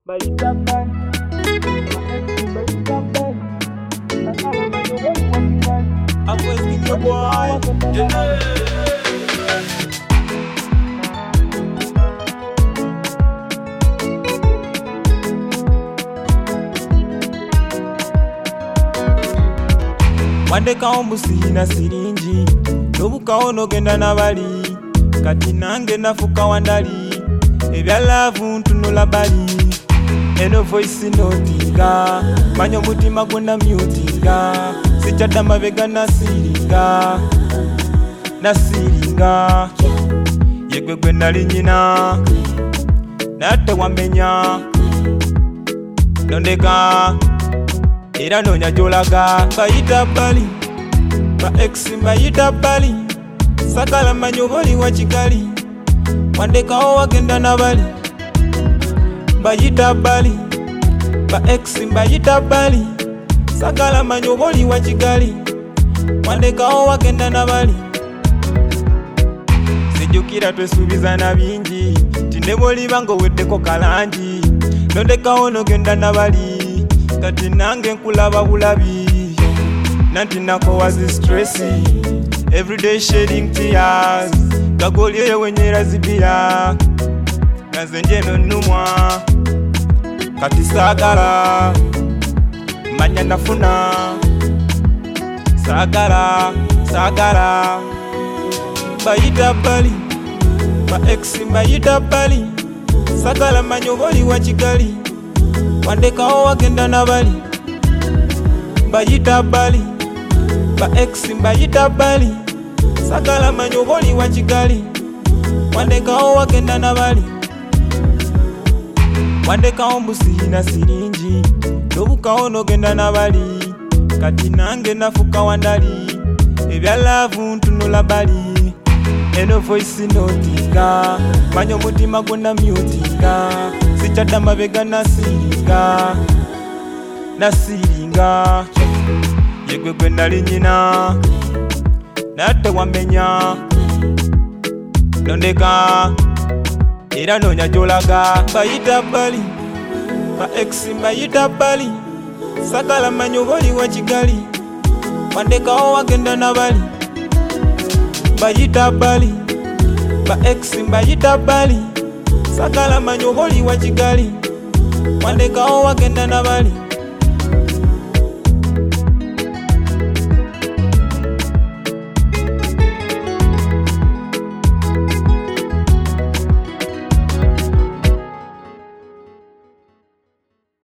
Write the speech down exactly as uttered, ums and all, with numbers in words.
I'm wasting your boy. Yeah. Wandeka omusina siringi nobukawo nogenda nabali kati nange nafuka wandali ebya love ntunula bali eno voice notinga manyo mutima gwonna mutinga sichadda mabega nasiringa nasiringa yegwe gwe nali nyina natte wamenya nondeka era nonya jolaga bayita bali ba ex bayita bali sagala manyo boli wa kigali wandekawo wagenda nabali bayita bali ba ex bayita bali sagala manyo boli wa kigali wandekawo wagenda nabali sijukira twesuubiza na bingi tinde boliba ng'oweddeko kalangi nondekawo nogenda nabali kati nange nkulaba bulabi nanti nakowazi stressi everyday shedding tears gagoli eyo wenyera zibira naze njeno nnumwa kati saagala manya nafuna saagala saagala bayita bali ba ex bayita bali sagala manyo boli wa kigali wandekawo wagenda nabali bayita bali ba ex bayita bali sagala manyo boli wa kigali wandekawo wagenda nabali wandekawo musina siringi nobukawo nogenda nabali kati nange nafuka wandali ebya love ntunula bali eno voice notinga manyo mutima gwonna mutinga sichadda mabega nasiringa nasiringa yegwe gwe nali nyina natte wamenya nondeka era nonya jolaga bayita bali ba ex bayita bali sagala manyo boli wa kigali wandekawo wagenda nabali bayita bali ba ex bayita bali sagala manyo boli wa kigali wandekawo wagenda nabali